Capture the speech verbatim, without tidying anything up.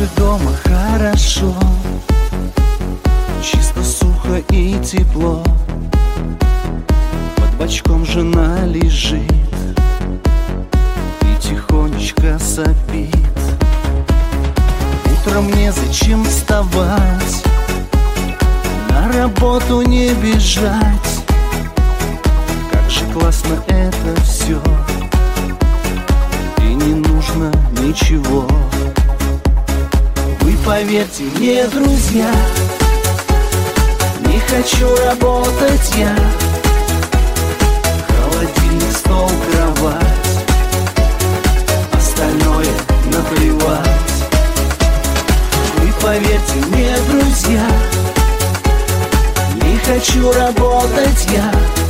же дома хорошо, чисто, сухо и тепло. Под бочком жена лежит и тихонечко сопит. Утром незачем вставать, на работу не бежать. Как же классно это все, и не нужно ничего. Вы поверьте мне, друзья, не хочу работать я. Холодильник, стол, кровать, остальное наплевать. Вы поверьте мне, друзья, не хочу работать я.